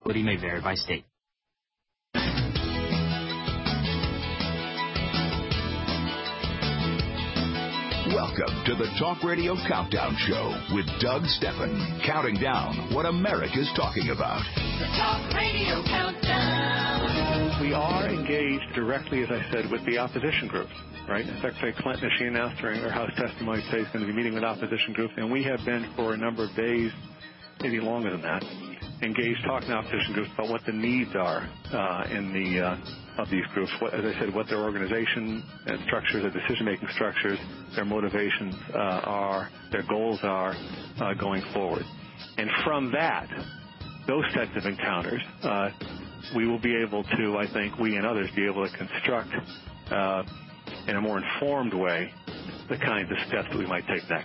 may vary by state. Welcome to the Talk Radio Countdown Show with Doug Stephan, counting down what America's talking about. The Talk Radio Countdown. We are engaged directly, as I said, with the opposition groups, right? Secretary Clinton, as she announced during her House testimony today, is going to be meeting with opposition groups, and we have been for a number of days, maybe longer than that, engaged talking to opposition groups about what the needs are of these groups. As I said, what their organization and structures, their decision-making structures, their motivations are, their goals are going forward. And from that, those sets of encounters, we will be able to, I think, we and others, be able to construct in a more informed way the kinds of steps that we might take next.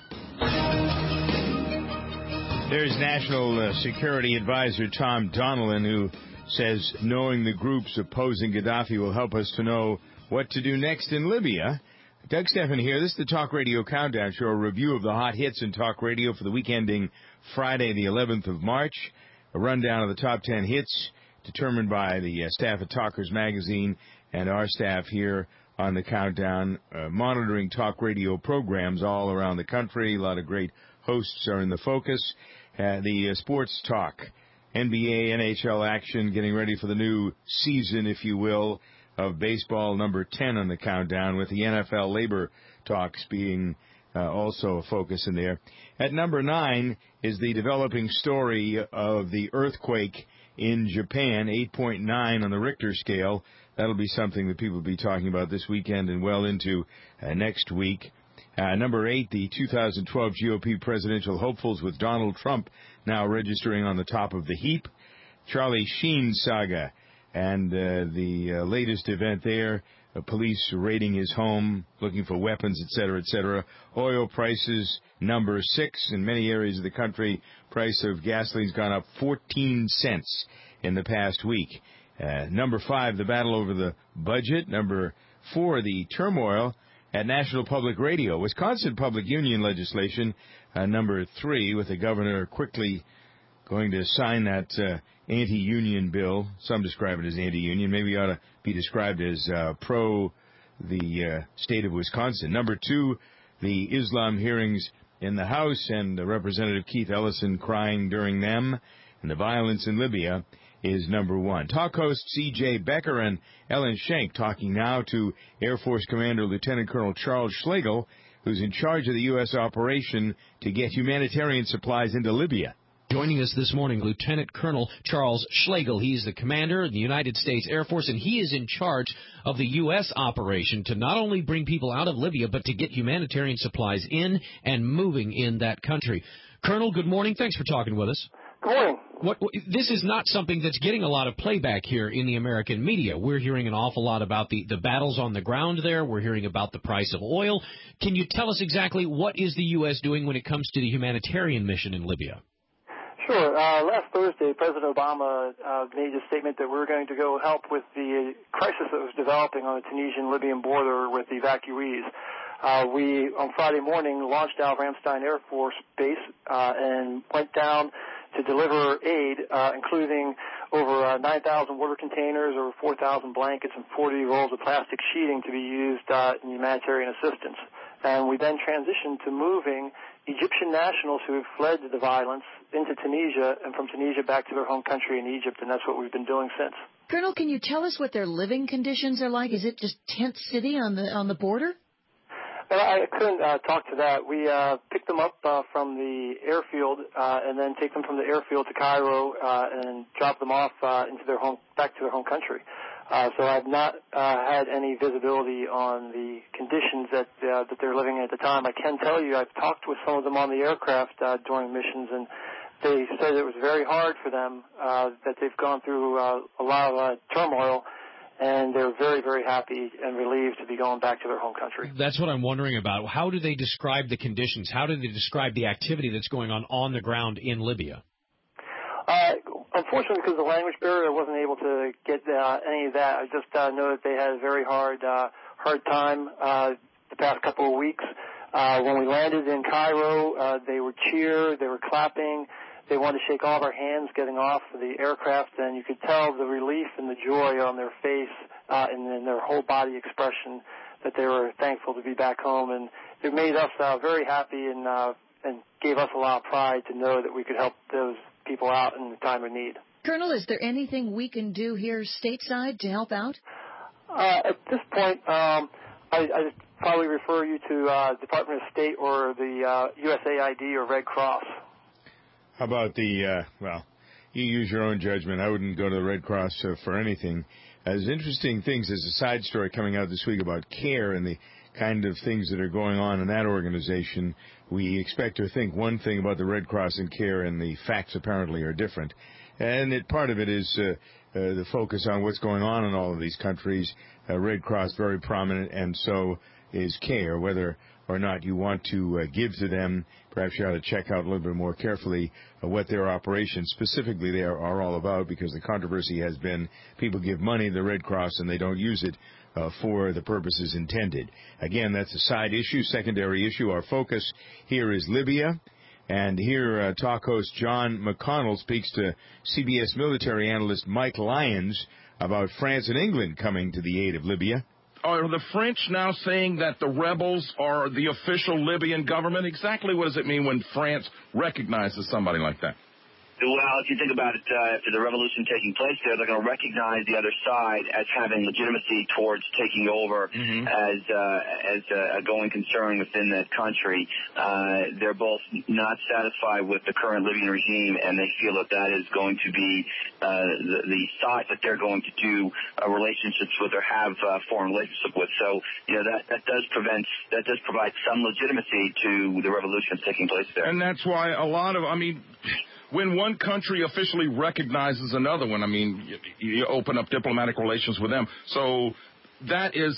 There's National Security Advisor Tom Donilon, who says knowing the groups opposing Gaddafi will help us to know what to do next in Libya. Doug Stephan here. This is the Talk Radio Countdown Show, a review of the hot hits in talk radio for the week ending Friday, the 11th of March. A rundown of the top 10 hits determined by the staff at Talkers Magazine and our staff here on the Countdown, monitoring talk radio programs all around the country. A lot of great hosts are in the focus. The sports talk, NBA, NHL action, getting ready for the new season, if you will, of baseball, number 10 on the Countdown, with the NFL labor talks being also a focus in there. At number 9 is the developing story of the earthquake in Japan, 8.9 on the Richter scale. That'll be something that people will be talking about this weekend and well into next week. Number 8, the 2012 GOP presidential hopefuls, with Donald Trump now registering on the top of the heap. Charlie Sheen saga and the latest event there, police raiding his home, looking for weapons, et cetera, et cetera. Oil prices, number 6 in many areas of the country. Price of gasoline's gone up 14 cents in the past week. Number 5, the battle over the budget. Number 4, the turmoil at National Public Radio. Wisconsin Public Union legislation, number 3, with the governor quickly going to sign that anti-union bill. Some describe it as anti-union. Maybe it ought to be described as pro the state of Wisconsin. Number 2, the Islam hearings in the House and Representative Keith Ellison crying during them. And the violence in Libya is number 1. Talk hosts C.J. Becker and Ellen Schenk talking now to Air Force Commander Lieutenant Colonel Charles Schlegel, who's in charge of the U.S. operation to get humanitarian supplies into Libya. Joining us this morning, Lieutenant Colonel Charles Schlegel. He's the commander of the United States Air Force, and he is in charge of the U.S. operation to not only bring people out of Libya, but to get humanitarian supplies in and moving in that country. Colonel, good morning. Thanks for talking with us. Good morning. This is not something that's getting a lot of playback here in the American media. We're hearing an awful lot about the battles on the ground there. We're hearing about the price of oil. Can you tell us exactly what is the U.S. doing when it comes to the humanitarian mission in Libya? Sure. Last Thursday, President Obama made a statement that we're going to go help with the crisis that was developing on the Tunisian-Libyan border with the evacuees. We, on Friday morning, launched out of Ramstein Air Force Base and went down to deliver aid, including over 9,000 water containers, over 4,000 blankets, and 40 rolls of plastic sheeting to be used in humanitarian assistance. And we then transitioned to moving Egyptian nationals who have fled the violence into Tunisia, and from Tunisia back to their home country in Egypt, and that's what we've been doing since. Colonel, can you tell us what their living conditions are like? Is it just tent city on the border? I couldn't talk to that. We picked them up from the airfield and then take them from the airfield to Cairo and drop them off into their home, back to their home country. So I've not had any visibility on the conditions that they're living in at the time. I can tell you I've talked with some of them on the aircraft during missions, and they said it was very hard for them, that they've gone through a lot of turmoil, and they're very, very happy and relieved to be going back to their home country. That's what I'm wondering about. How do they describe the conditions? How do they describe the activity that's going on the ground in Libya? Unfortunately, because of the language barrier, I wasn't able to get any of that. I just know that they had a very hard time the past couple of weeks. When we landed in Cairo, they would cheer, they were clapping, They wanted to shake all of our hands getting off the aircraft, and you could tell the relief and the joy on their face and in their whole body expression that they were thankful to be back home. And it made us very happy and gave us a lot of pride to know that we could help those people out in the time of need. Colonel, is there anything we can do here stateside to help out? At this point, I'd probably refer you to Department of State or the USAID or Red Cross. How about you use your own judgment. I wouldn't go to the Red Cross for anything. There's interesting things. There's a side story coming out this week about CARE and the kind of things that are going on in that organization. We expect to think one thing about the Red Cross and CARE, and the facts apparently are different. And part of it is the focus on what's going on in all of these countries. Red Cross very prominent, and so is CARE. Whether or not you want to give to them, perhaps you ought to check out a little bit more carefully what their operations specifically they are all about, because the controversy has been people give money to the Red Cross and they don't use it for the purposes intended. Again, that's a side issue, secondary issue. Our focus here is Libya. And here, talk host John McConnell speaks to CBS military analyst Mike Lyons about France and England coming to the aid of Libya. Are the French now saying that the rebels are the official Libyan government? Exactly what does it mean when France recognizes somebody like that? Well, if you think about it, after the revolution taking place there, they're going to recognize the other side as having legitimacy towards taking over as a going concern within that country. They're both not satisfied with the current Libyan regime, and they feel that that is going to be the side that they're going to do relationships with or have foreign relationship with. So, that does provide some legitimacy to the revolution that's taking place there. And that's why when one country officially recognizes another one, you open up diplomatic relations with them. So that is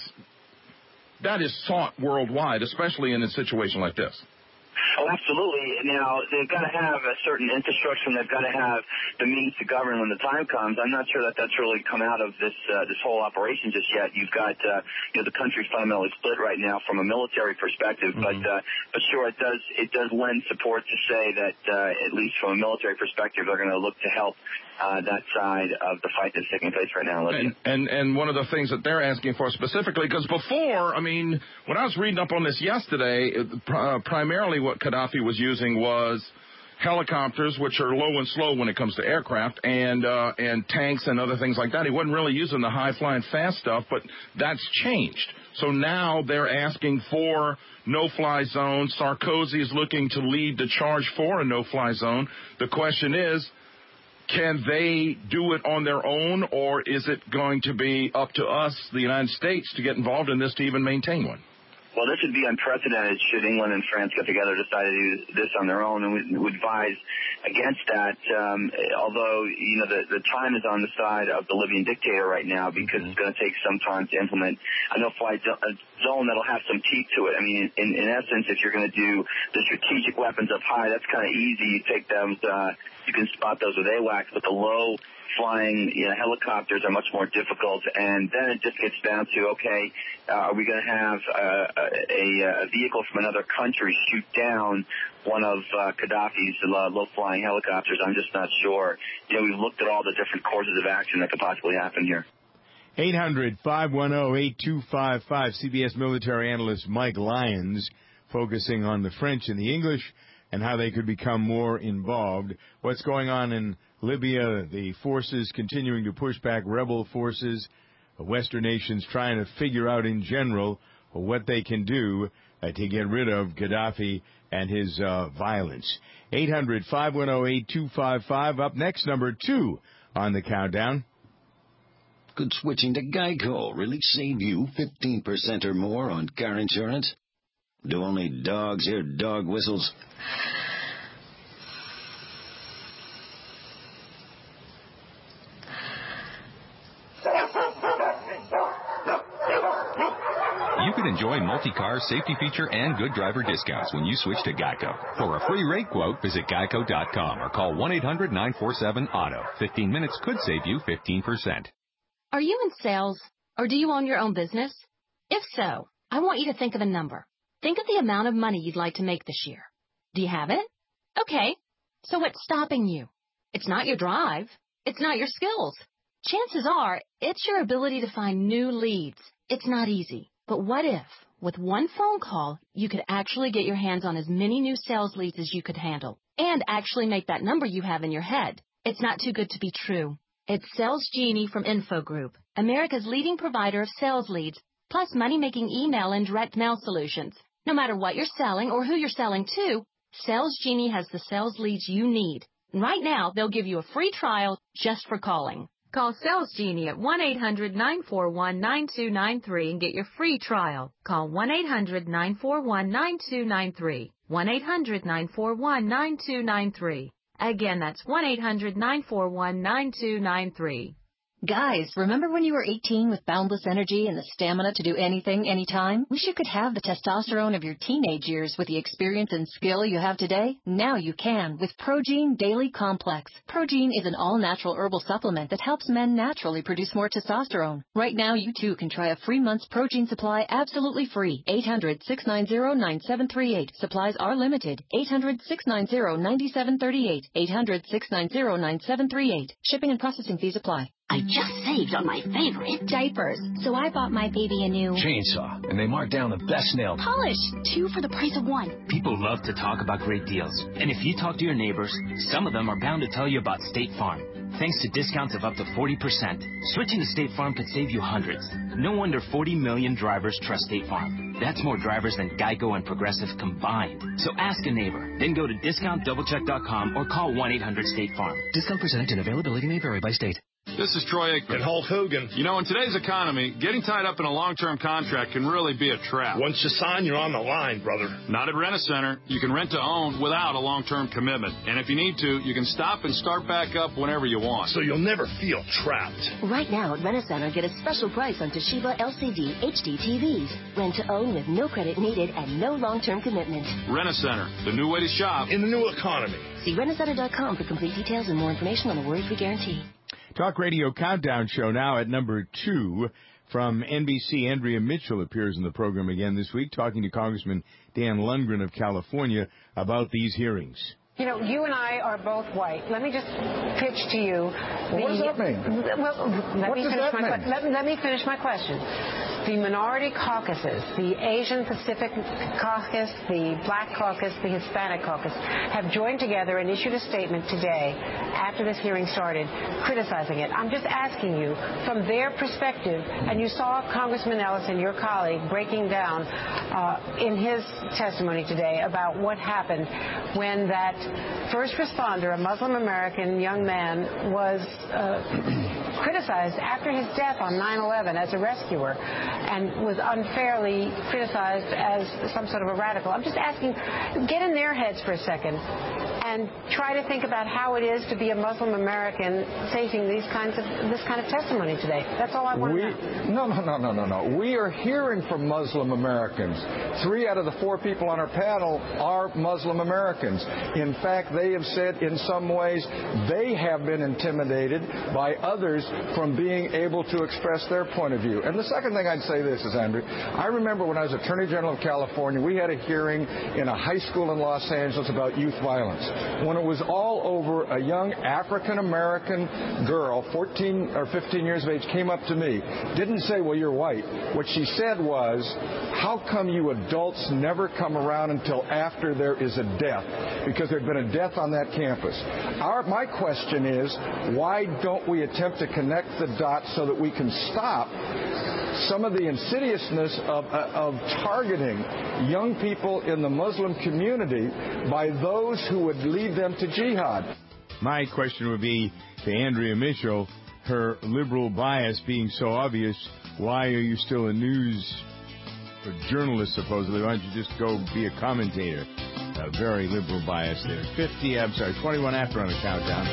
sought worldwide, especially in a situation like this. Oh, absolutely. Now, they've got to have a certain infrastructure, and they've got to have the means to govern when the time comes. I'm not sure that that's really come out of this whole operation just yet. You've got, the country's fundamentally split right now from a military perspective, but sure, it does lend support to say that, at least from a military perspective, they're going to look to help that side of the fight that's taking place right now. And one of the things that they're asking for specifically, because before, when I was reading up on this yesterday, primarily what Gaddafi was using was helicopters, which are low and slow when it comes to aircraft, and tanks and other things like that. He wasn't really using the high-flying fast stuff, but that's changed. So now they're asking for no-fly zone. Sarkozy is looking to lead the charge for a no-fly zone. The question is, can they do it on their own, or is it going to be up to us, the United States, to get involved in this to even maintain one? Well, this would be unprecedented should England and France get together and decide to do this on their own, and we would advise against that, although, the time is on the side of the Libyan dictator right now because it's going to take some time to implement a no-fly zone that'll have some teeth to it. In essence, if you're going to do the strategic weapons up high, that's kind of easy. You take them, you can spot those with AWACS, but the low-flying helicopters are much more difficult, and then it just gets down to, okay, are we going to have a vehicle from another country shoot down one of Gaddafi's low-flying helicopters? I'm just not sure. We've looked at all the different courses of action that could possibly happen here. 800-510-8255, CBS military analyst Mike Lyons, focusing on the French and the English and how they could become more involved. What's going on in Libya, the forces continuing to push back rebel forces, Western nations trying to figure out in general what they can do to get rid of Gaddafi and his violence. 800-510-8255. Up next, number 2 on the countdown. Could switching to Geico really save you 15% or more on car insurance? Do only dogs hear dog whistles? You could enjoy multi-car safety feature and good driver discounts when you switch to Geico. For a free rate quote, visit geico.com or call 1-800-947-AUTO. 15 minutes could save you 15%. Are you in sales, or do you own your own business? If so, I want you to think of a number. Think of the amount of money you'd like to make this year. Do you have it? Okay. So what's stopping you? It's not your drive. It's not your skills. Chances are, it's your ability to find new leads. It's not easy. But what if, with one phone call, you could actually get your hands on as many new sales leads as you could handle and actually make that number you have in your head? It's not too good to be true. It's Sales Genie from Info Group, America's leading provider of sales leads, plus money-making email and direct mail solutions. No matter what you're selling or who you're selling to, Sales Genie has the sales leads you need. And right now, they'll give you a free trial just for calling. Call Sales Genie at 1-800-941-9293 and get your free trial. Call 1-800-941-9293. 1-800-941-9293. Again, that's 1-800-941-9293. Guys, remember when you were 18 with boundless energy and the stamina to do anything, anytime? Wish you could have the testosterone of your teenage years with the experience and skill you have today? Now you can with Progene Daily Complex. Progene is an all-natural herbal supplement that helps men naturally produce more testosterone. Right now, you too can try a free month's Progene supply absolutely free. 800-690-9738. Supplies are limited. 800-690-9738. 800-690-9738. Shipping and processing fees apply. I just saved on my favorite diapers, so I bought my baby a new chainsaw, and they marked down the best nail polish, 2 for the price of 1. People love to talk about great deals, and if you talk to your neighbors, some of them are bound to tell you about State Farm. Thanks to discounts of up to 40%, switching to State Farm could save you hundreds. No wonder 40 million drivers trust State Farm. That's more drivers than Geico and Progressive combined. So ask a neighbor, then go to discountdoublecheck.com or call 1-800-STATE-FARM. Discount percentage and availability may vary by state. This is Troy Aikman. And Hulk Hogan. You know, in today's economy, getting tied up in a long-term contract can really be a trap. Once you sign, you're on the line, brother. Not at Rent-A-Center. You can rent to own without a long-term commitment. And if you need to, you can stop and start back up whenever you want. So you'll never feel trapped. Right now at Rent-A-Center, get a special price on Toshiba LCD HD TVs. Rent to own with no credit needed and no long-term commitment. Rent-A-Center, the new way to shop in the new economy. See rentacenter.com for complete details and more information on the worry-free guarantee. Talk Radio Countdown Show now at number 2 from NBC. Andrea Mitchell appears in the program again this week, talking to Congressman Dan Lundgren of California about these hearings. You know, you and I are both white. Let me just pitch to you. What does that mean? Well, let me finish my question. The minority caucuses, the Asian Pacific Caucus, the Black Caucus, the Hispanic Caucus, have joined together and issued a statement today, after this hearing started, criticizing it. I'm just asking you, from their perspective, and you saw Congressman Ellison, your colleague, breaking down in his testimony today about what happened when that first responder, a Muslim American young man, was criticized after his death on 9/11 as a rescuer and was unfairly criticized as some sort of a radical. I'm just asking, get in their heads for a second and try to think about how it is to be a Muslim American facing this kind of testimony today. That's all I want to know. No. We are hearing from Muslim Americans. 3 out of the 4 people on our panel are Muslim Americans. In fact, they have said in some ways they have been intimidated by others from being able to express their point of view. And the second thing I'd say this is, Andrew, I remember when I was Attorney General of California, we had a hearing in a high school in Los Angeles about youth violence. When it was all over, a young African-American girl, 14 or 15 years of age, came up to me, didn't say, well, you're white. What she said was, how come you adults never come around until after there is a death? Because there'd been a death on that campus. My question is, why don't we attempt to connect the dots so that we can stop some of the insidiousness of targeting young people in the Muslim community by those who would lead them to jihad? My question would be to Andrea Mitchell, her liberal bias being so obvious, why are you still a news journalist, supposedly? Why don't you just go be a commentator? A very liberal bias there. 21 after on the countdown.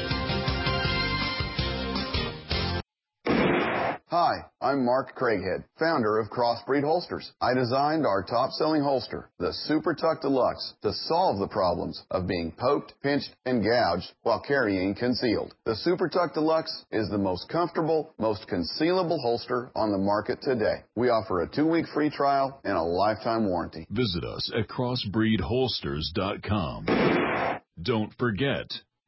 Hi, I'm Mark Craighead, founder of Crossbreed Holsters. I designed our top-selling holster, the Super Tuck Deluxe, to solve the problems of being poked, pinched, and gouged while carrying concealed. The Super Tuck Deluxe is the most comfortable, most concealable holster on the market today. We offer a 2-week free trial and a lifetime warranty. Visit us at crossbreedholsters.com. Don't forget,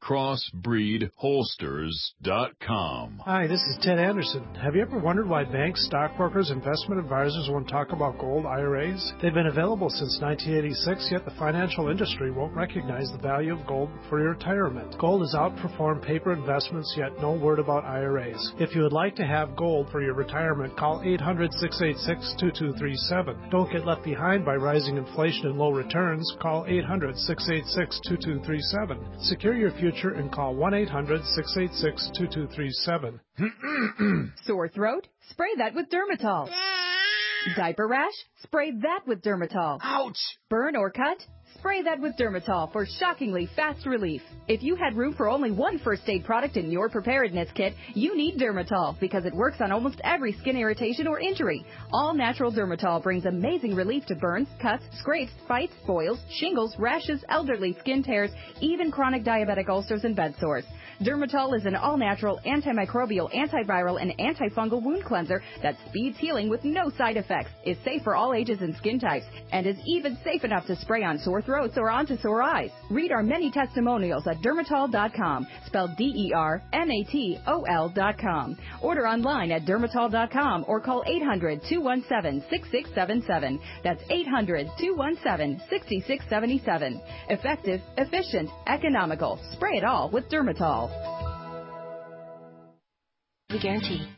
crossbreedholsters.com. Hi, this is Ted Anderson. Have you ever wondered why banks, stockbrokers, investment advisors won't talk about gold IRAs? They've been available since 1986, yet the financial industry won't recognize the value of gold for your retirement. Gold has outperformed paper investments, yet no word about IRAs. If you would like to have gold for your retirement, call 800-686-2237. Don't get left behind by rising inflation and low returns. Call 800-686-2237. Secure your future and call 1-800-686-2237. Sore throat? Spray that with Dermatol. Diaper rash? Spray that with Dermatol. Ouch! Burn or cut? Spray that with Dermatol for shockingly fast relief. If you had room for only one first aid product in your preparedness kit, you need Dermatol because it works on almost every skin irritation or injury. All natural Dermatol brings amazing relief to burns, cuts, scrapes, bites, boils, shingles, rashes, elderly skin tears, even chronic diabetic ulcers and bed sores. Dermatol is an all-natural, antimicrobial, antiviral, and antifungal wound cleanser that speeds healing with no side effects, is safe for all ages and skin types, and is even safe enough to spray on sore throats or onto sore eyes. Read our many testimonials at Dermatol.com, spelled DERMATOL.com. Order online at Dermatol.com or call 800-217-6677. That's 800-217-6677. Effective, efficient, economical. Spray it all with Dermatol. We guarantee.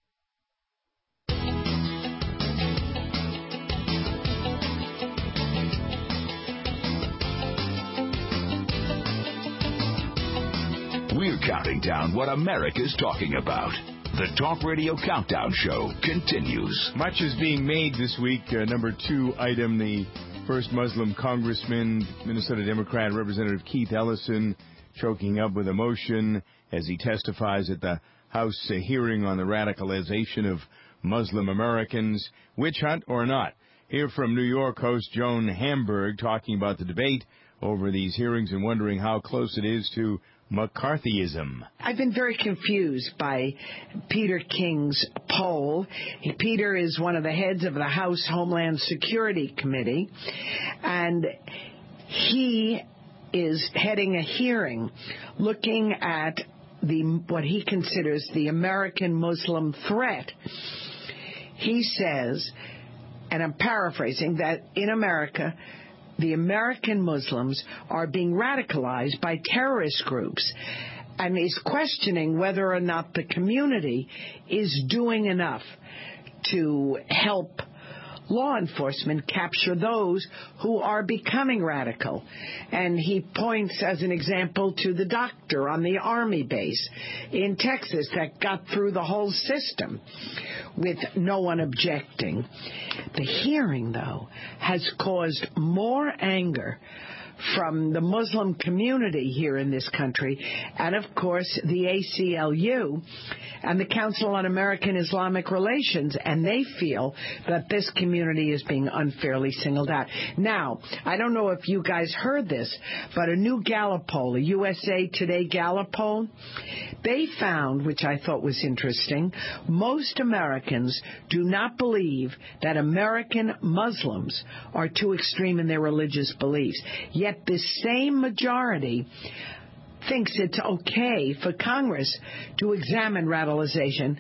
We're counting down what America's talking about. The Talk Radio Countdown Show continues. Much is being made this week. Number 2 item, the first Muslim congressman, Minnesota Democrat Representative Keith Ellison, choking up with emotion as he testifies at the House hearing on the radicalization of Muslim Americans. Witch hunt or not? Hear from New York host Joan Hamburg talking about the debate over these hearings and wondering how close it is to McCarthyism. I've been very confused by Peter King's poll. Peter is one of the heads of the House Homeland Security Committee, and he is heading a hearing looking at what he considers the American Muslim threat. He says, and I'm paraphrasing, that in America, the American Muslims are being radicalized by terrorist groups, and is questioning whether or not the community is doing enough to help law enforcement capture those who are becoming radical. And he points as an example to the doctor on the Army base in Texas that got through the whole system with no one objecting. The hearing, though, has caused more anger from the Muslim community here in this country, and of course the ACLU and the Council on American Islamic Relations, and they feel that this community is being unfairly singled out. Now, I don't know if you guys heard this, but a new Gallup poll, a USA Today Gallup poll, they found, which I thought was interesting, most Americans do not believe that American Muslims are too extreme in their religious beliefs. Yet this same majority thinks it's okay for Congress to examine radicalization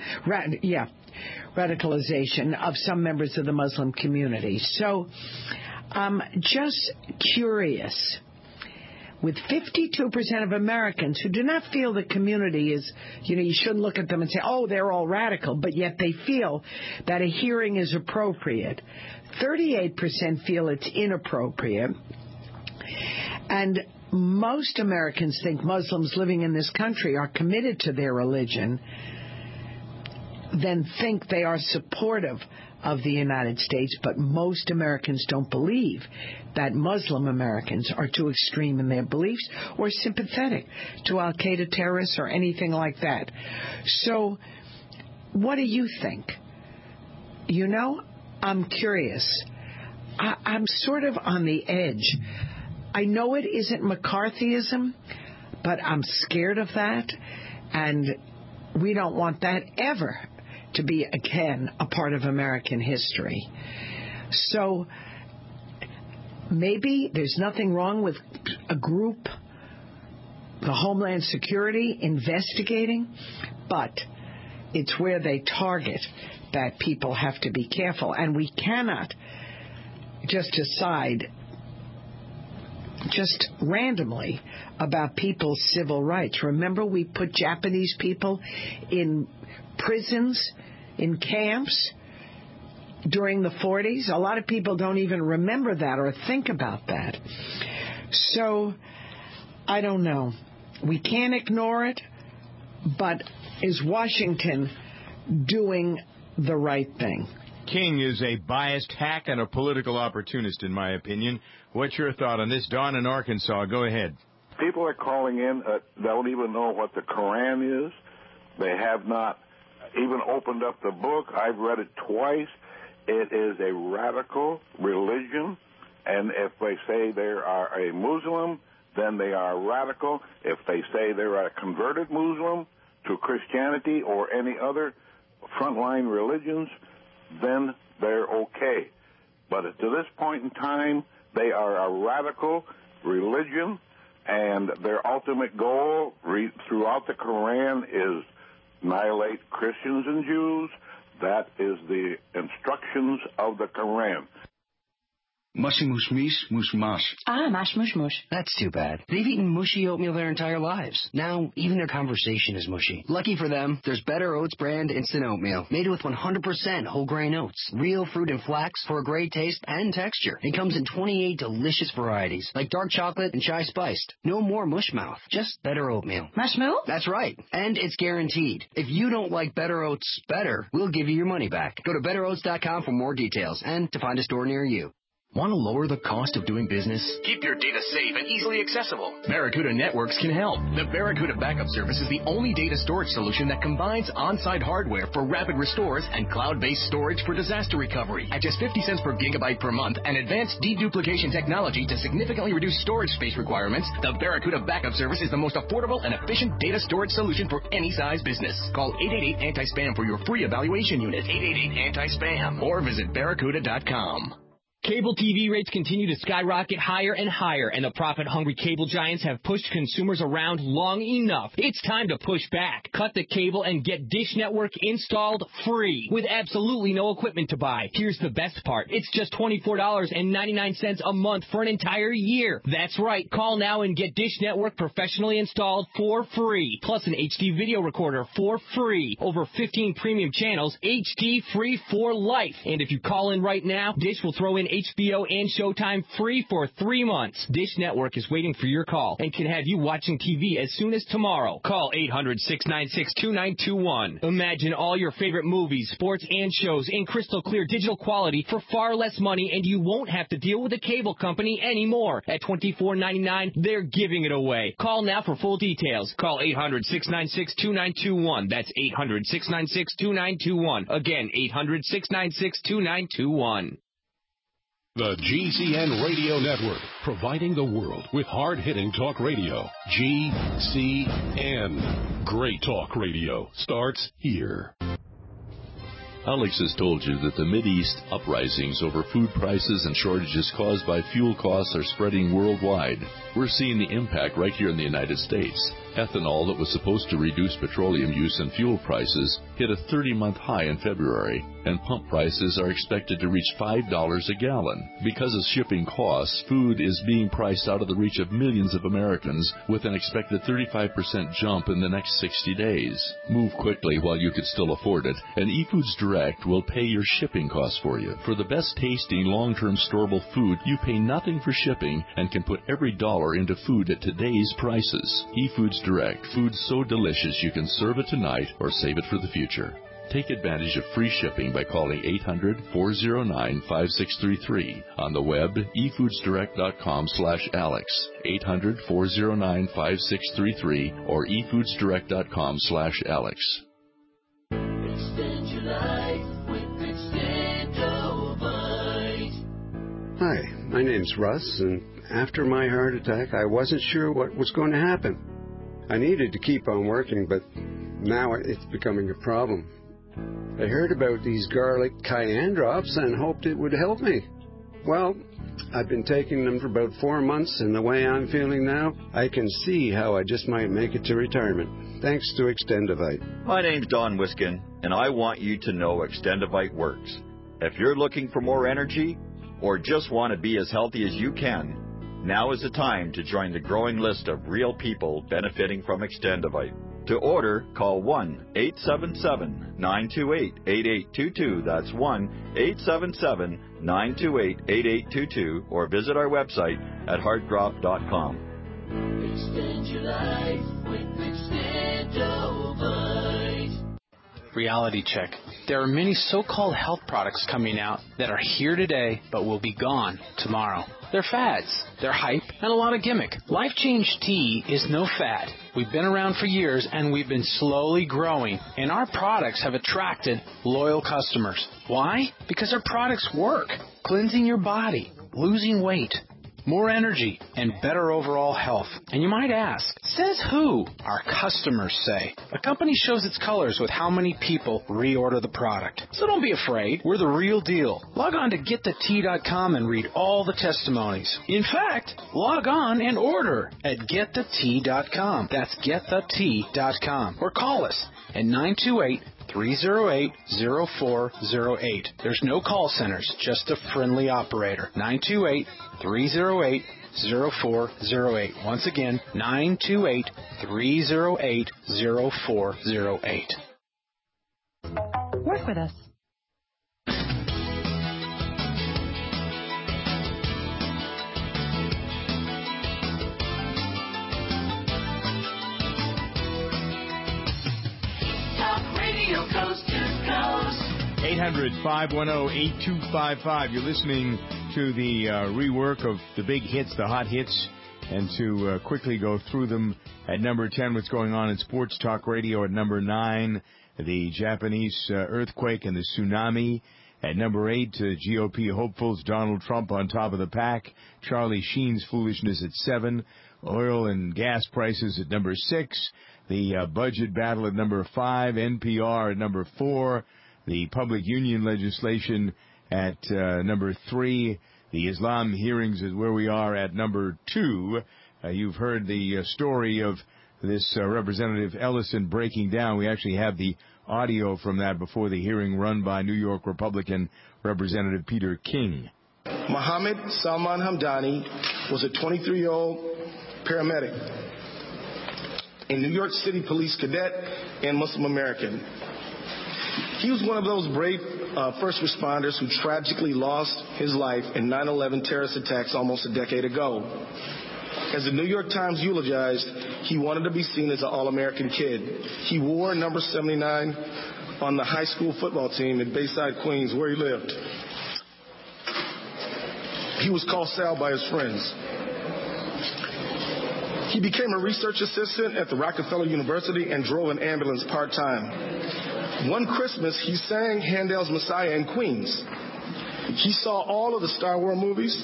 of some members of the Muslim community. So I'm just curious. With 52% of Americans who do not feel the community is, you shouldn't look at them and say, oh, they're all radical, but yet they feel that a hearing is appropriate. 38% feel it's inappropriate. And most Americans think Muslims living in this country are committed to their religion, then think they are supportive of the United States, but most Americans don't believe that Muslim Americans are too extreme in their beliefs or sympathetic to al-Qaeda terrorists or anything like that. So what do you think? I'm curious. I'm sort of on the edge. I know it isn't McCarthyism, but I'm scared of that, and we don't want that ever to be, again, a part of American history. So maybe there's nothing wrong with a group the Homeland Security investigating, but it's where they target that people have to be careful. And we cannot just decide just randomly about people's civil rights. Remember, we put Japanese people in prisons, in camps during the 40s. A lot of people don't even remember that or think about that. So, I don't know. We can't ignore it, but is Washington doing the right thing? King is a biased hack and a political opportunist, in my opinion. What's your thought on this? Don in Arkansas, go ahead. People are calling in, don't even know what the Quran is. They have not even opened up the book. I've read it twice. It is a radical religion, and if they say they are a Muslim, then they are radical. If they say they're a converted Muslim to Christianity or any other frontline religions, then they're okay. But to this point in time, they are a radical religion, and their ultimate goal throughout the Quran is annihilate Christians and Jews. That is the instructions of the Quran. Mushy mush meesh, mush mash. Ah, mash mush mush. That's too bad. They've eaten mushy oatmeal their entire lives. Now, even their conversation is mushy. Lucky for them, there's Better Oats brand instant oatmeal. Made with 100% whole grain oats, real fruit and flax for a great taste and texture. It comes in 28 delicious varieties, like dark chocolate and chai spiced. No more mush mouth, just Better Oatmeal. Mush moo? That's right. And it's guaranteed. If you don't like Better Oats better, we'll give you your money back. Go to betteroats.com for more details and to find a store near you. Want to lower the cost of doing business? Keep your data safe and easily accessible. Barracuda Networks can help. The Barracuda Backup Service is the only data storage solution that combines on-site hardware for rapid restores and cloud-based storage for disaster recovery. At just 50 cents per gigabyte per month and advanced deduplication technology to significantly reduce storage space requirements, the Barracuda Backup Service is the most affordable and efficient data storage solution for any size business. Call 888-ANTI-SPAM for your free evaluation unit. 888-ANTI-SPAM or visit barracuda.com. Cable TV rates continue to skyrocket higher and higher, and the profit-hungry cable giants have pushed consumers around long enough. It's time to push back. Cut the cable and get Dish Network installed free with absolutely no equipment to buy. Here's the best part. It's just $24.99 a month for an entire year. That's right. Call now and get Dish Network professionally installed for free, plus an HD video recorder for free. Over 15 premium channels, HD free for life. And if you call in right now, Dish will throw in HBO and Showtime free for 3 months. Dish Network is waiting for your call and can have you watching TV as soon as tomorrow. Call 800-696-2921. Imagine all your favorite movies, sports, and shows in crystal clear digital quality for far less money, and you won't have to deal with a cable company anymore. At $24.99, they're giving it away. Call now for full details. Call 800-696-2921. That's 800-696-2921. Again, 800-696-2921. The GCN Radio Network, providing the world with hard-hitting talk radio. GCN. Great talk radio starts here. Alex has told you that the Mideast uprisings over food prices and shortages caused by fuel costs are spreading worldwide. We're seeing the impact right here in the United States. Ethanol that was supposed to reduce petroleum use and fuel prices hit a 30-month high in February, and pump prices are expected to reach $5 a gallon. Because of shipping costs, food is being priced out of the reach of millions of Americans with an expected 35% jump in the next 60 days. Move quickly while you could still afford it, and eFoods Direct will pay your shipping costs for you. For the best tasting long-term storable food, you pay nothing for shipping and can put every dollar into food at today's prices. eFoods Direct, food so delicious you can serve it tonight or save it for the future. Take advantage of free shipping by calling 800-409-5633. On the web, efoodsdirect.com/Alex, 800-409-5633, or efoodsdirect.com/Alex. Extend your life with Extendovite. Hi, my name's Russ, and after my heart attack, I wasn't sure what was going to happen. I needed to keep on working, but now it's becoming a problem. I heard about these garlic cayenne drops and hoped it would help me. Well, I've been taking them for about 4 months, and the way I'm feeling now, I can see how I just might make it to retirement, thanks to Extendivite. My name's Don Wiskin, and I want you to know Extendivite works. If you're looking for more energy, or just want to be as healthy as you can, now is the time to join the growing list of real people benefiting from Extendivite. To order, call 1-877-928-8822. That's 1-877-928-8822. Or visit our website at heartdrop.com. Extend your life with Extendivite. Reality check. There are many so-called health products coming out that are here today but will be gone tomorrow. They're fads, they're hype, and a lot of gimmick. Life Change Tea is no fad. We've been around for years and we've been slowly growing, and our products have attracted loyal customers. Why? Because our products work. Cleansing your body, losing weight, more energy, and better overall health. And you might ask, says who? Our customers say. A company shows its colors with how many people reorder the product. So don't be afraid. We're the real deal. Log on to getthetea.com and read all the testimonies. In fact, log on and order at getthetea.com. That's getthetea.com. Or call us at 928-308-0408. There's no call centers, just a friendly operator. 928-308-0408. Once again, 928-308-0408. Work with us. Coast to coast. 800-510-8255. You're listening to the rework of the big hits, the hot hits, and to quickly go through them. At number 10, what's going on in Sports Talk Radio. At number 9, the Japanese earthquake and the tsunami. At number 8, GOP hopefuls, Donald Trump on top of the pack. Charlie Sheen's foolishness at 7. Oil and gas prices at number 6. The budget battle at number 5, NPR at number 4, the public union legislation at number 3, the Islam hearings is where we are at number 2. You've heard the story of this Representative Ellison breaking down. We actually have the audio from that before the hearing run by New York Republican Representative Peter King. Mohammed Salman Hamdani was a 23-year-old paramedic, a New York City police cadet, and Muslim American. He was one of those brave first responders who tragically lost his life in 9/11 terrorist attacks almost a decade ago. As the New York Times eulogized, he wanted to be seen as an all-American kid. He wore number 79 on the high school football team in Bayside, Queens, where he lived. He was called Sal by his friends. He became a research assistant at the Rockefeller University and drove an ambulance part-time. One Christmas, he sang Handel's Messiah in Queens. He saw all of the Star Wars movies,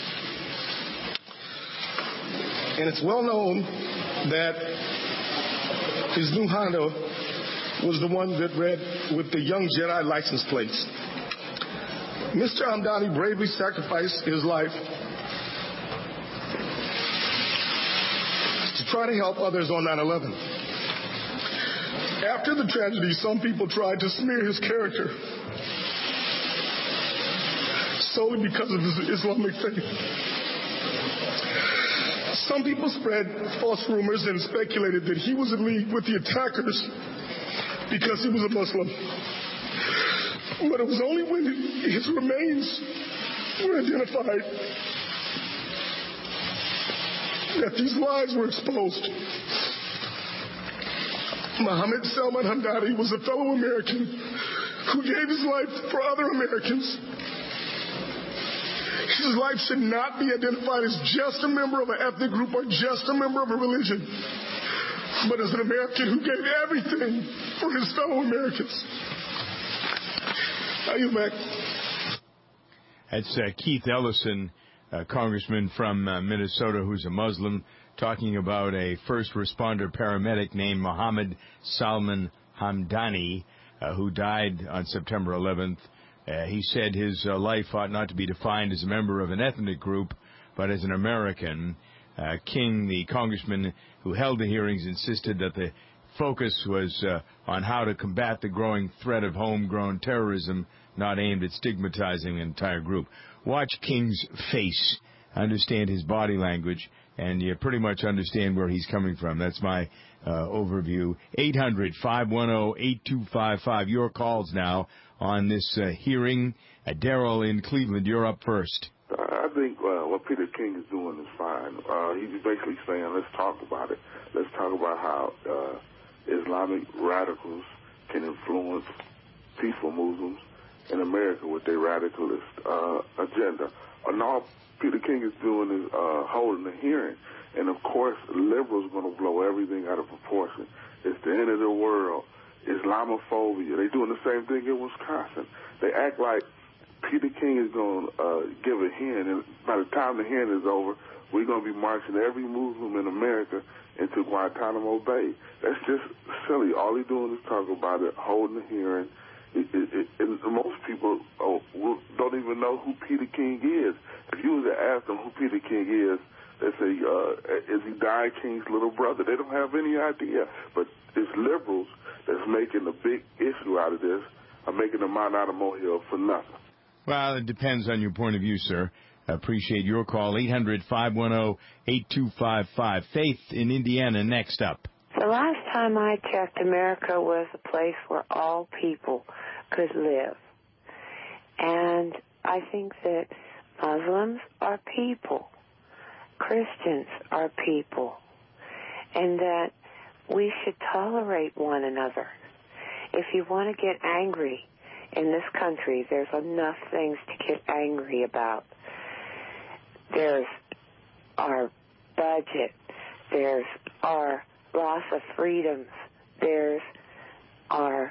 and it's well known that his new Honda was the one that read with the Young Jedi license plates. Mr. Hamdani bravely sacrificed his life to try to help others on 9/11. After the tragedy, some people tried to smear his character solely because of his Islamic faith. Some people spread false rumors and speculated that he was in league with the attackers because he was a Muslim. But it was only when his remains were identified that these lies were exposed. Mohammed Salman Hamdani was a fellow American who gave his life for other Americans. His life should not be identified as just a member of an ethnic group or just a member of a religion, but as an American who gave everything for his fellow Americans. Are you back? That's Keith Ellison, a congressman from Minnesota who's a Muslim, talking about a first responder paramedic named Mohammed Salman Hamdani, who died on September 11th He said his life ought not to be defined as a member of an ethnic group, but as an American. King, the congressman who held the hearings, insisted that the focus was on how to combat the growing threat of homegrown terrorism, not aimed at stigmatizing an entire group. Watch King's face, understand his body language, and you pretty much understand where he's coming from. That's my overview. 800-510-8255. Your calls now on this hearing. Daryl in Cleveland, you're up first. I think what Peter King is doing is fine. He's basically saying, let's talk about it. Let's talk about how Islamic radicals can influence peaceful Muslims in America with their radicalist agenda. And all Peter King is doing is holding a hearing. And, of course, liberals are going to blow everything out of proportion. It's the end of the world. Islamophobia. They're doing the same thing in Wisconsin. They act like Peter King is going to give a hearing, and by the time the hearing is over, we're going to be marching every Muslim in America into Guantanamo Bay. That's just silly. All he's doing is talking about it, holding a hearing. And most people don't even know who Peter King is. If you were to ask them who Peter King is, they say, is he Don King's little brother? They don't have any idea. But it's liberals that's making a big issue out of this, are making a mount out of molehill for nothing. Well, it depends on your point of view, sir. I appreciate your call. 800-510-8255. Faith in Indiana, next up. The last time I checked, America was a place where all people could live. And I think that Muslims are people. Christians are people. And that we should tolerate one another. If you want to get angry in this country, there's enough things to get angry about. There's our budget. There's our loss of freedoms. There's our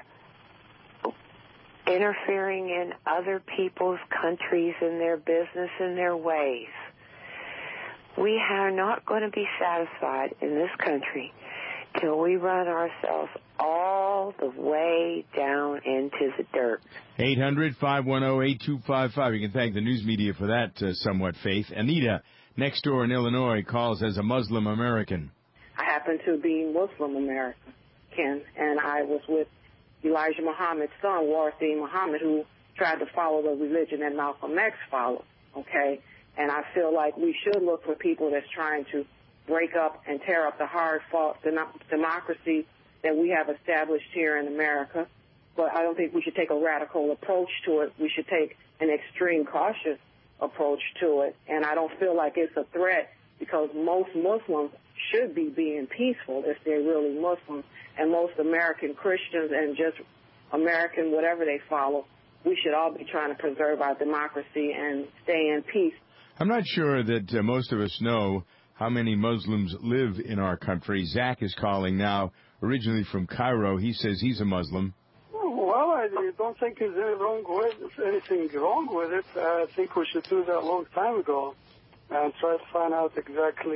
interfering in other people's countries and their business and their ways. We are not going to be satisfied in this country till we run ourselves all the way down into the dirt. 800-510-8255. You can thank the news media for that somewhat, Faith. Anita, next door in Illinois, calls as a Muslim American. I happen to be Muslim American, and I was with Elijah Muhammad's son, Warith Muhammad, who tried to follow the religion that Malcolm X followed, okay? And I feel like we should look for people that's trying to break up and tear up the hard-fought democracy that we have established here in America. But I don't think we should take a radical approach to it. We should take an extreme cautious approach to it. And I don't feel like it's a threat because most Muslims should be being peaceful if they're really Muslims. And most American Christians and just American whatever they follow, we should all be trying to preserve our democracy and stay in peace. I'm not sure that most of us know how many Muslims live in our country. Zach is calling now, originally from Cairo. He says he's a Muslim. Well, I don't think there's anything wrong with it. I think we should do that a long time ago and try to find out exactly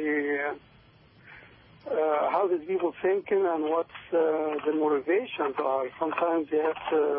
how the people thinking and what the motivations are. Sometimes you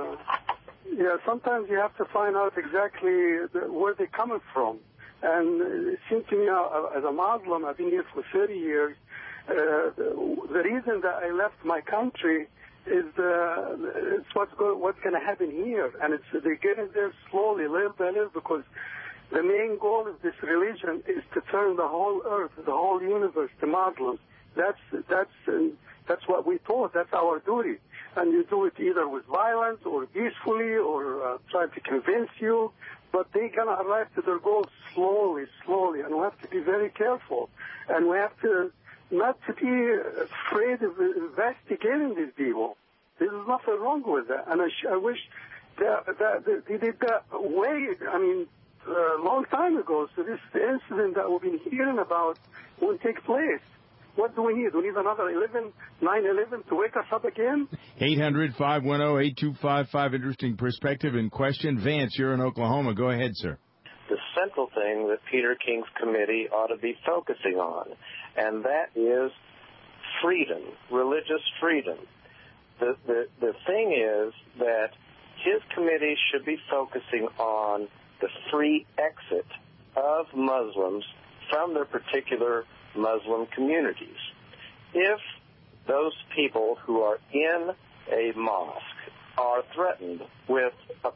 have to find out exactly where they're coming from. And it seems to me, as a Muslim, I've been here for 30 years, the reason that I left my country is it's what's going to happen here. And they're getting there slowly, little by little, because the main goal of this religion is to turn the whole earth, the whole universe to Muslims. That's what we taught. That's our duty. And you do it either with violence or peacefully or try to convince you. But they're going to arrive to their goal slowly, and we have to be very careful. And we have to not to be afraid of investigating these people. There's nothing wrong with that. And I wish that they did that a long time ago, so this incident that we've been hearing about won't take place. What do we need? We need another 9/11 to wake us up again? 800-510-8255. Interesting perspective and question. Vance, you're in Oklahoma. Go ahead, sir. The central thing that Peter King's committee ought to be focusing on, and that is freedom, religious freedom. The thing is that his committee committee should be focusing on the free exit of Muslims from their particular Muslim communities. If those people who are in a mosque are threatened with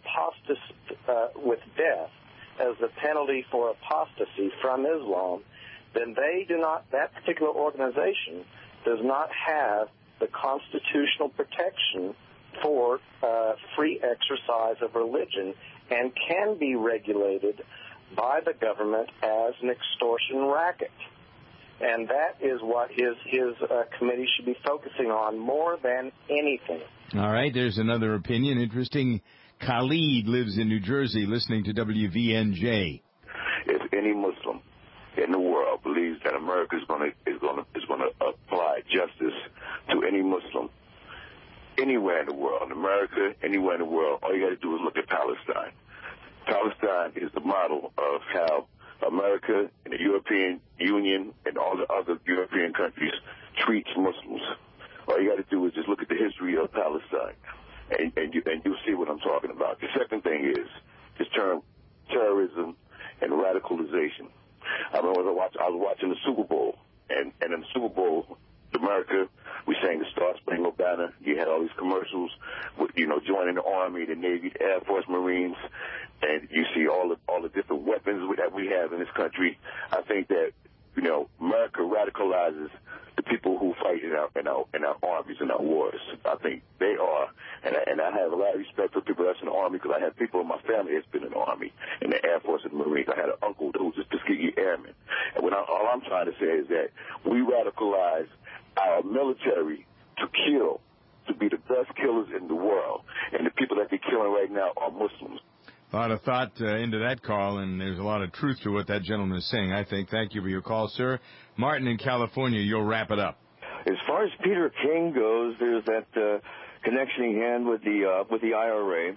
with death as the penalty for apostasy from Islam, then that particular organization does not have the constitutional protection for free exercise of religion and can be regulated by the government as an extortion racket. And that is what his committee should be focusing on more than anything. All right, there's another opinion. Interesting. Khalid lives in New Jersey, listening to WVNJ. If any Muslim in the world believes that America is going to apply justice to any Muslim anywhere in the world, in America, anywhere in the world, all you got to do is look at Palestine. Palestine is the model of how America and the European Union and all the other European countries treats Muslims. All you got to do is just look at the history of Palestine, and you'll see what I'm talking about. The second thing is this term terrorism and radicalization. I remember I was watching the Super Bowl, and in the Super Bowl, America, we sang the Star Spangled Banner. You had all these commercials with, joining the Army, the Navy, the Air Force, Marines, and you see all the different weapons that we have in this country. I think that, America radicalizes the people who fight in our armies and our wars. I think they are, and I have a lot of respect for people that's in the Army because I have people in my family that's been in the Army, in the Air Force and Marines. I had an uncle who was a Tuskegee Airman. And all I'm trying to say is that we radicalize our military to kill, to be the best killers in the world. And the people that they're killing right now are Muslims. A lot of thought into that call, and there's a lot of truth to what that gentleman is saying, I think. Thank you for your call, sir. Martin in California, you'll wrap it up. As far as Peter King goes, there's that connection he had with the IRA.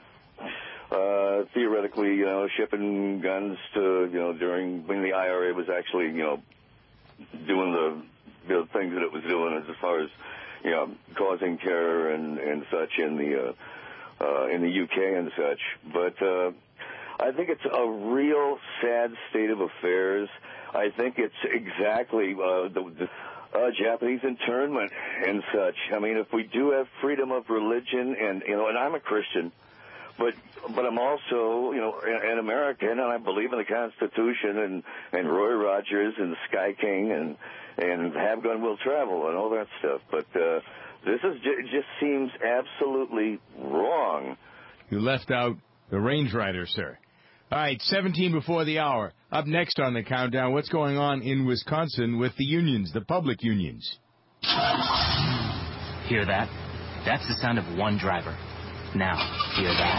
Theoretically, shipping guns to, during when the IRA was actually, doing the things that it was doing as far as, causing terror and such in the UK and such. But I think it's a real sad state of affairs. I think it's exactly the Japanese internment and such. I mean, if we do have freedom of religion, and I'm a Christian, but I'm also, an American, and I believe in the Constitution and Roy Rogers and the Sky King and Have Gun Will Travel and all that stuff. But this just seems absolutely wrong. You left out the Range Rider, sir. All right, 17 before the hour. Up next on the countdown, what's going on in Wisconsin with the unions, the public unions? Hear that? That's the sound of one driver. Now, hear that?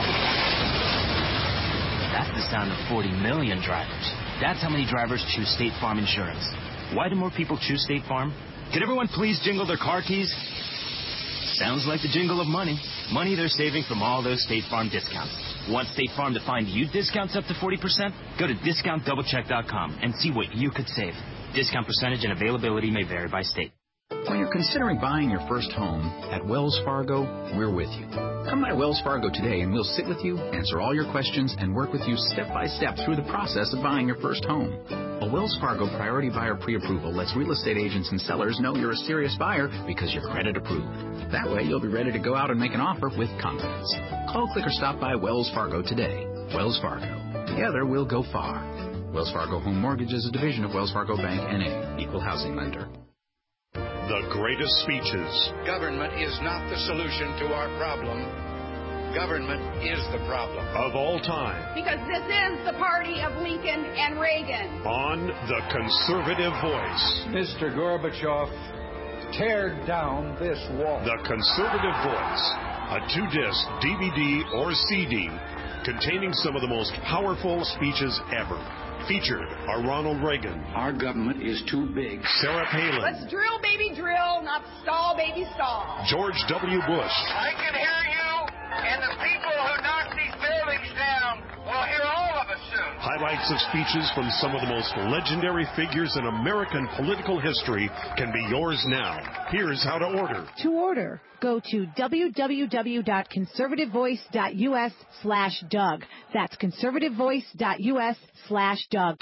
That's the sound of 40 million drivers. That's how many drivers choose State Farm Insurance. Why do more people choose State Farm? Could everyone please jingle their car keys? Sounds like the jingle of money. Money they're saving from all those State Farm discounts. Want State Farm to find you discounts up to 40%? Go to discountdoublecheck.com and see what you could save. Discount percentage and availability may vary by state. When you're considering buying your first home, at Wells Fargo, we're with you. Come by Wells Fargo today and we'll sit with you, answer all your questions, and work with you step by step through the process of buying your first home. A Wells Fargo Priority Buyer Pre-Approval lets real estate agents and sellers know you're a serious buyer because you're credit approved. That way, you'll be ready to go out and make an offer with confidence. Call, click, or stop by Wells Fargo today. Wells Fargo. Together, we'll go far. Wells Fargo Home Mortgage is a division of Wells Fargo Bank, N.A., Equal Housing Lender. The greatest speeches. Government is not the solution to our problem. Government is the problem. Of all time. Because this is the party of Lincoln and Reagan. On The Conservative Voice. Mr. Gorbachev, tear down this wall. The Conservative Voice. A 2-disc DVD or CD containing some of the most powerful speeches ever. Featured are Ronald Reagan. Our government is too big. Sarah Palin. Let's drill, baby, drill, not stall, baby, stall. George W. Bush. I can hear you, and the people who knock these buildings down will hear all of us soon. Highlights of speeches from some of the most legendary figures in American political history can be yours now. Here's how to order. To order, go to www.conservativevoice.us/Doug. That's conservativevoice.us/Doug.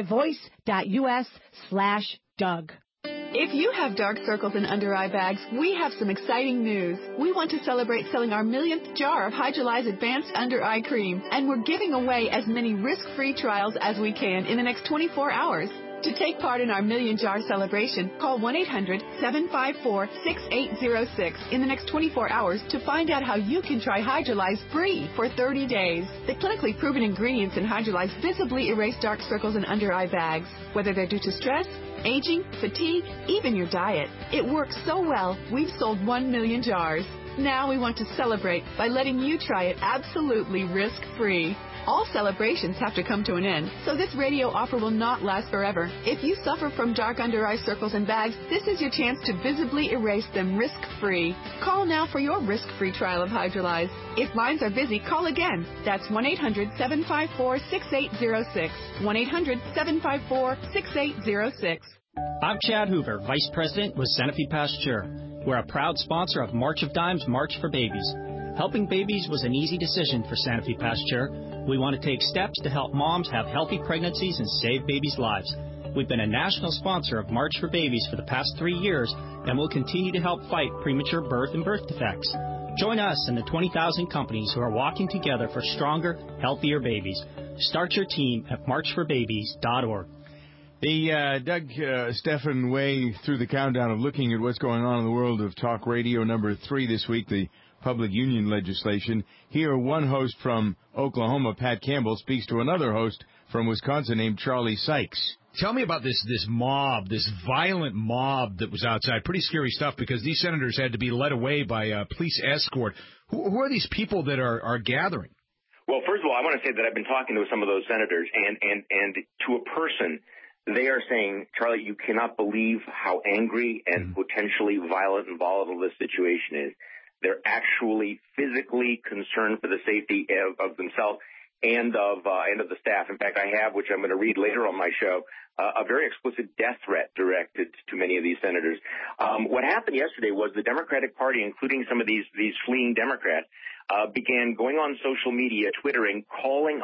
conservativevoice.us/Doug. If you have dark circles and under-eye bags, we have some exciting news. We want to celebrate selling our millionth jar of Hydrolyze Advanced Under Eye Cream, and we're giving away as many risk-free trials as we can in the next 24 hours. To take part in our Million Jar celebration, call 1-800-754-6806 in the next 24 hours to find out how you can try Hydrolyze free for 30 days. The clinically proven ingredients in Hydrolyze visibly erase dark circles and under-eye bags, whether they're due to stress, aging, fatigue, even your diet. It works so well, we've sold 1 million jars. Now we want to celebrate by letting you try it absolutely risk-free. All celebrations have to come to an end, so this radio offer will not last forever. If you suffer from dark under-eye circles and bags, this is your chance to visibly erase them risk-free. Call now for your risk-free trial of Hydrolyze. If lines are busy, call again. That's 1-800-754-6806. 1-800-754-6806. I'm Chad Hoover, Vice President with Sanofi Pasteur. We're a proud sponsor of March of Dimes, March for Babies. Helping babies was an easy decision for Sanofi Pasteur. We want to take steps to help moms have healthy pregnancies and save babies' lives. We've been a national sponsor of March for Babies for the past 3 years, and will continue to help fight premature birth and birth defects. Join us and the 20,000 companies who are walking together for stronger, healthier babies. Start your team at marchforbabies.org. The Doug Stephan way through the countdown of looking at what's going on in the world of talk radio. Number 3 this week, the public union legislation. Here, one host from Oklahoma, Pat Campbell, speaks to another host from Wisconsin named Charlie Sykes. Tell me about this mob, this violent mob that was outside. Pretty scary stuff, because these senators had to be led away by a police escort. Who are these people that are gathering? Well, first of all, I want to say that I've been talking to some of those senators, and to a person, they are saying, Charlie, you cannot believe how angry and potentially violent and volatile this situation is. They're actually physically concerned for the safety of themselves and of the staff. In fact, I have, which I'm going to read later on my show, a very explicit death threat directed to many of these senators. What happened yesterday was the Democratic Party, including some of these fleeing Democrats, began going on social media, twittering, calling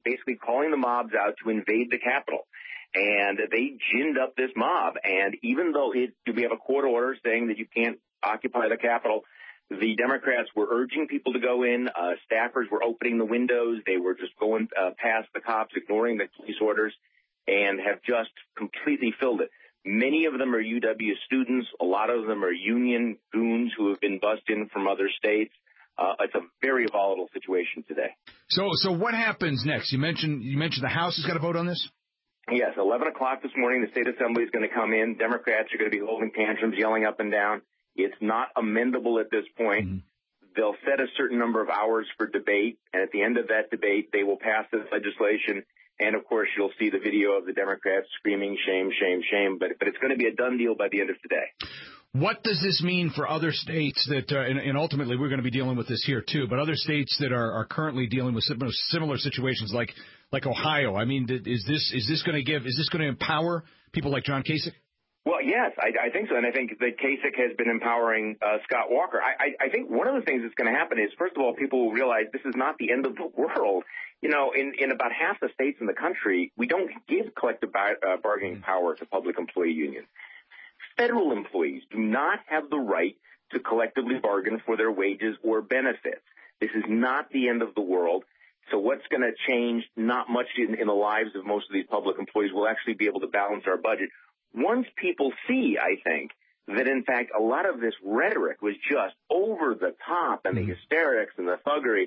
the mobs out to invade the Capitol. And they ginned up this mob. And even though we have a court order saying that you can't occupy the Capitol, the Democrats were urging people to go in. Staffers were opening the windows. They were just going past the cops, ignoring the police orders, and have just completely filled it. Many of them are UW students. A lot of them are union goons who have been bussed in from other states. It's a very volatile situation today. So what happens next? You mentioned the House has got to vote on this? Yes, 11 o'clock this morning, the State Assembly is going to come in. Democrats are going to be holding tantrums, yelling up and down. It's not amendable at this point. Mm-hmm. They'll set a certain number of hours for debate, and at the end of that debate, they will pass this legislation. And, of course, you'll see the video of the Democrats screaming, shame, shame, shame. But it's going to be a done deal by the end of today. What does this mean for other states that, and ultimately we're going to be dealing with this here too, but other states that are currently dealing with similar situations like Ohio? I mean, is this going to empower people like John Kasich? Well, yes, I think so. And I think that Kasich has been empowering Scott Walker. I think one of the things that's going to happen is, first of all, people will realize this is not the end of the world. You know, in about half the states in the country, we don't give collective bargaining power to public employee unions. Federal employees do not have the right to collectively bargain for their wages or benefits. This is not the end of the world. So what's going to change? Not much in the lives of most of these public employees. We'll actually be able to balance our budget. Once people see, I think, that in fact a lot of this rhetoric was just over the top and the hysterics and the thuggery,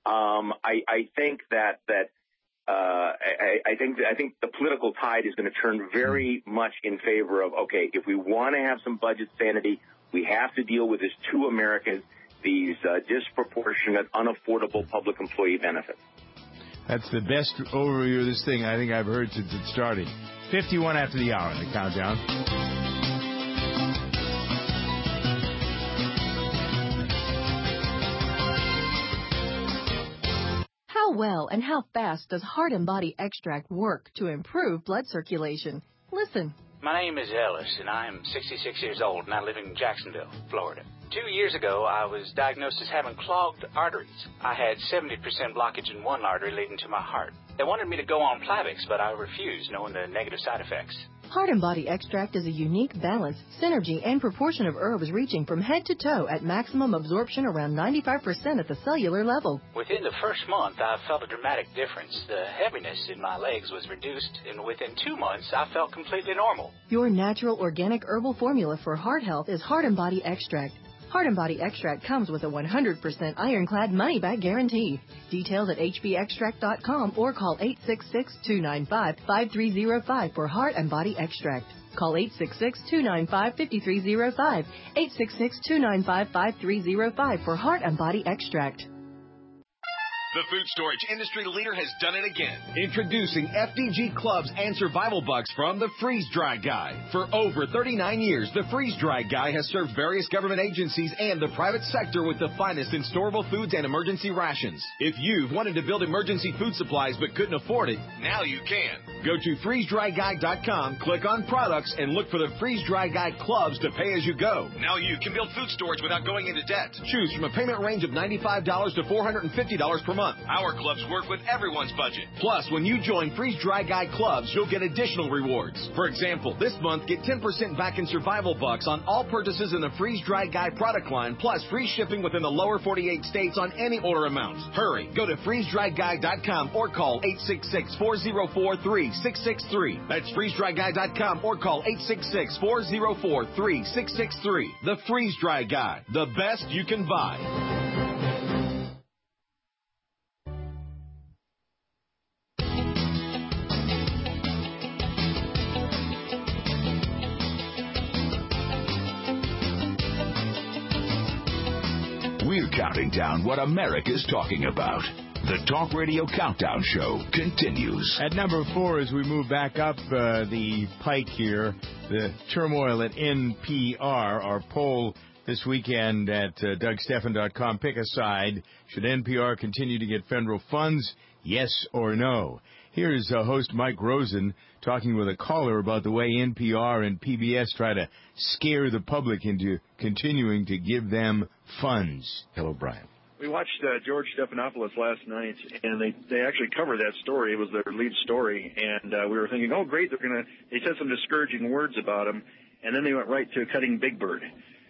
I think the political tide is going to turn very much in favor of, okay, if we want to have some budget sanity, we have to deal with this to Americans, these disproportionate, unaffordable public employee benefits. That's the best overview of this thing I think I've heard since it started. 51 after the hour in the countdown. How How well and how fast does Heart and Body Extract work to improve blood circulation? Listen. My name is Ellis, and I am 66 years old, and I live in Jacksonville, Florida. 2 years ago, I was diagnosed as having clogged arteries. I had 70% blockage in one artery leading to my heart. They wanted me to go on Plavix, but I refused, knowing the negative side effects. Heart and Body Extract is a unique balance, synergy, and proportion of herbs reaching from head to toe at maximum absorption around 95% at the cellular level. Within the first month, I felt a dramatic difference. The heaviness in my legs was reduced, and within 2 months, I felt completely normal. Your natural organic herbal formula for heart health is Heart and Body Extract. Heart and Body Extract comes with a 100% ironclad money-back guarantee. Details at hbextract.com or call 866-295-5305 for Heart and Body Extract. Call 866-295-5305, 866-295-5305 for Heart and Body Extract. The food storage industry leader has done it again. Introducing FDG Clubs and Survival Bucks from the Freeze Dry Guy. For over 39 years, the Freeze Dry Guy has served various government agencies and the private sector with the finest in storable foods and emergency rations. If you've wanted to build emergency food supplies but couldn't afford it, now you can. Go to freezedryguy.com, click on products, and look for the Freeze Dry Guy Clubs to pay as you go. Now you can build food storage without going into debt. Choose from a payment range of $95 to $450 per month. Our clubs work with everyone's budget. Plus, when you join Freeze Dry Guy Clubs, you'll get additional rewards. For example, this month, get 10% back in Survival Bucks on all purchases in the Freeze Dry Guy product line, plus free shipping within the lower 48 states on any order amounts. Hurry, go to freezedryguy.com or call 866-404-3663. That's freezedryguy.com or call 866-404-3663. The Freeze Dry Guy, the best you can buy. We're counting down what America's talking about. The Talk Radio Countdown Show continues. At number 4, as we move back up the pike here, the turmoil at NPR, our poll this weekend at DougStephan.com. Pick a side. Should NPR continue to get federal funds? Yes or no? Here's host Mike Rosen talking with a caller about the way NPR and PBS try to scare the public into continuing to give them funds. Hello, Brian. We watched George Stephanopoulos last night, and they actually covered that story. It was their lead story, and we were thinking, oh, great, they said some discouraging words about him, and then they went right to cutting Big Bird.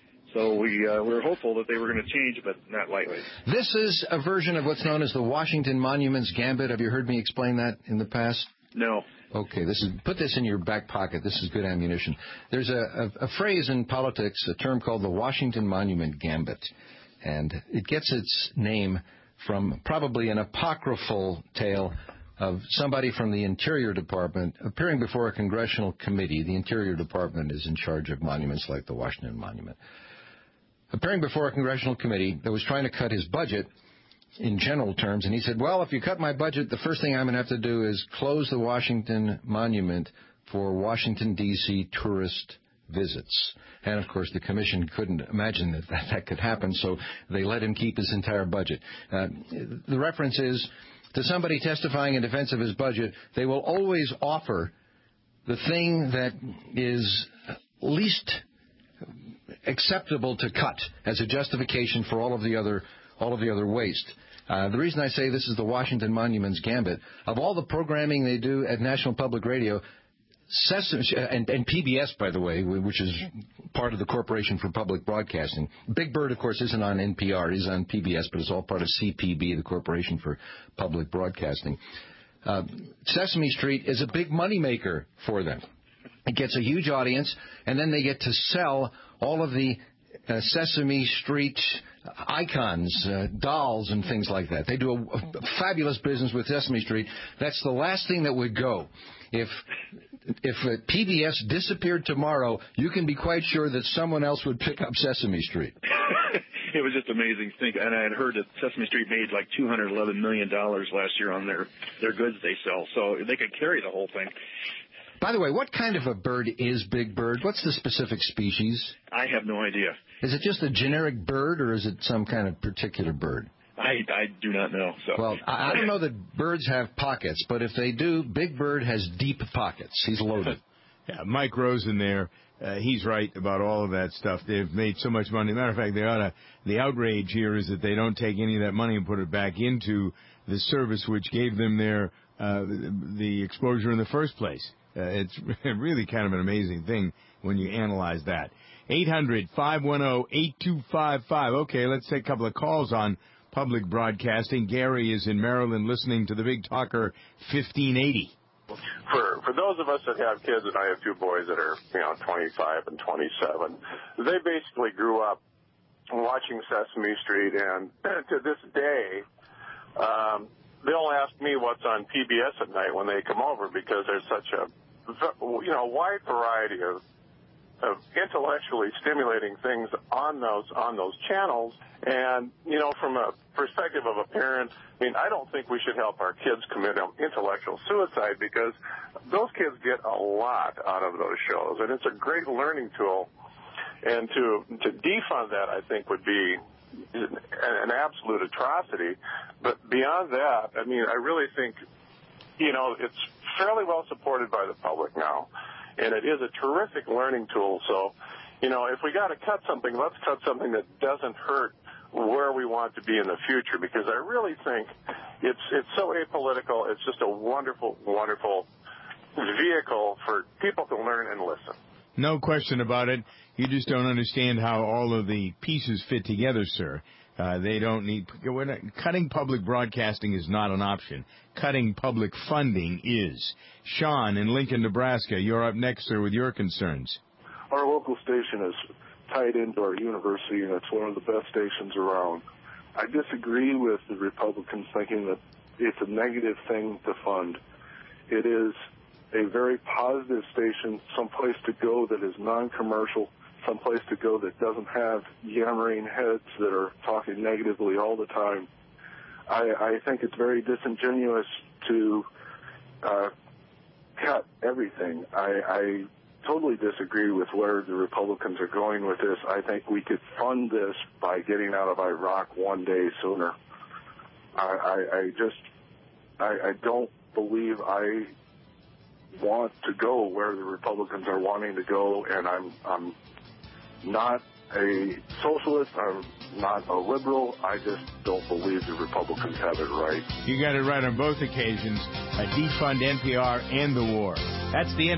So we were hopeful that they were going to change, but not likely. This is a version of what's known as the Washington Monuments Gambit. Have you heard me explain that in the past? No. Okay, put this in your back pocket. This is good ammunition. There's a phrase in politics, a term called the Washington Monument Gambit, and it gets its name from probably an apocryphal tale of somebody from the Interior Department appearing before a congressional committee. The Interior Department is in charge of monuments like the Washington Monument. Appearing before a congressional committee that was trying to cut his budget in general terms, and he said, well, if you cut my budget, the first thing I'm going to have to do is close the Washington Monument for Washington, D.C. tourist visits. And, of course, the commission couldn't imagine that could happen, so they let him keep his entire budget. The reference is to somebody testifying in defense of his budget. They will always offer the thing that is least acceptable to cut as a justification for all of the other waste. The reason I say this is the Washington Monuments Gambit, of all the programming they do at National Public Radio, Sesame, and PBS, by the way, which is part of the Corporation for Public Broadcasting. Big Bird, of course, isn't on NPR. He's on PBS, but it's all part of CPB, the Corporation for Public Broadcasting. Sesame Street is a big moneymaker for them. It gets a huge audience, and then they get to sell all of the Sesame Street icons, dolls, and things like that. They do a fabulous business with Sesame Street. That's the last thing that would go. If PBS disappeared tomorrow, you can be quite sure that someone else would pick up Sesame Street. It was just amazing to think. And I had heard that Sesame Street made like $211 million last year on their goods they sell. So they could carry the whole thing. By the way, what kind of a bird is Big Bird? What's the specific species? I have no idea. Is it just a generic bird, or is it some kind of particular bird? I I do not know. So. Well, I don't know that birds have pockets, but if they do, Big Bird has deep pockets. He's loaded. Yeah, Mike Rosen there. He's right about all of that stuff. They've made so much money. Matter of fact, the outrage here is that they don't take any of that money and put it back into the service which gave them the exposure in the first place. It's really kind of an amazing thing when you analyze that. 800-510-8255. Okay, let's take a couple of calls on public broadcasting. Gary is in Maryland listening to the Big Talker 1580. For those of us that have kids, and I have two boys that are 25 and 27, they basically grew up watching Sesame Street, and to this day, they'll ask me what's on PBS at night when they come over, because there's such a wide variety of intellectually stimulating things on those channels. And from a perspective of a parent, I don't think we should help our kids commit intellectual suicide, because those kids get a lot out of those shows, and it's a great learning tool. And to defund that, I think, would be an absolute atrocity. But beyond that, I really think, it's fairly well supported by the public now, and it is a terrific learning tool. So, if we got to cut something, let's cut something that doesn't hurt where we want to be in the future, because I really think it's so apolitical. It's just a wonderful, wonderful vehicle for people to learn and listen. No question about it. You just don't understand how all of the pieces fit together, sir. They don't need... Cutting public broadcasting is not an option. Cutting public funding is. Sean in Lincoln, Nebraska, you're up next, sir, with your concerns. Our local station is tied into our university, and it's one of the best stations around. I disagree with the Republicans thinking that it's a negative thing to fund. It is a very positive station, someplace to go that is non-commercial, someplace to go that doesn't have yammering heads that are talking negatively all the time. I think it's very disingenuous to cut everything. I totally disagree with where the Republicans are going with this. I think we could fund this by getting out of Iraq one day sooner. I don't believe I want to go where the Republicans are wanting to go, and I'm not a socialist. I'm not a liberal. I just don't believe the Republicans have it right. You got it right on both occasions. Defund NPR and the war. That's the end.